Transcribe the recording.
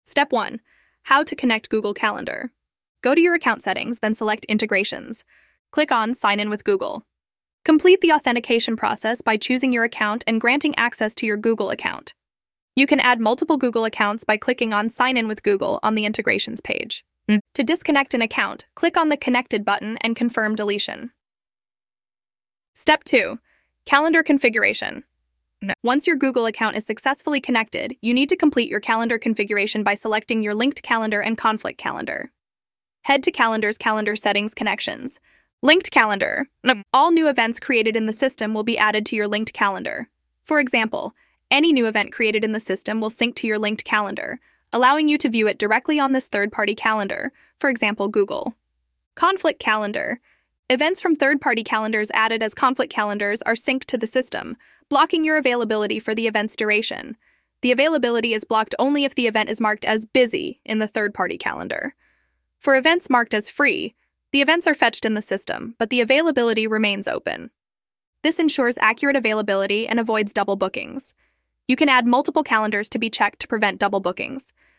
Step 1. How to connect Google Calendar. Go to your account settings, then select Integrations. Click on Sign in with Google. Complete the authentication process by choosing your account and granting access to your Google account. You can add multiple Google accounts by clicking on Sign in with Google on the Integrations page. To disconnect an account, click on the Connected button and confirm deletion. Step 2. Calendar configuration. Once your Google account is successfully connected, you need to complete your calendar configuration by selecting your linked calendar and conflict calendar. Head to Calendar's Calendar Settings Connections. Linked calendar. All new events created in the system will be added to your linked calendar. For example, any new event created in the system will sync to your linked calendar, allowing you to view it directly on this third-party calendar, for example, Google. Conflict calendar. Events from third-party calendars added as conflict calendars are synced to the system, blocking your availability for the event's duration. The availability is blocked only if the event is marked as busy in the third-party calendar. For events marked as free, the events are fetched in the system, but the availability remains open. This ensures accurate availability and avoids double bookings. You can add multiple calendars to be checked to prevent double bookings.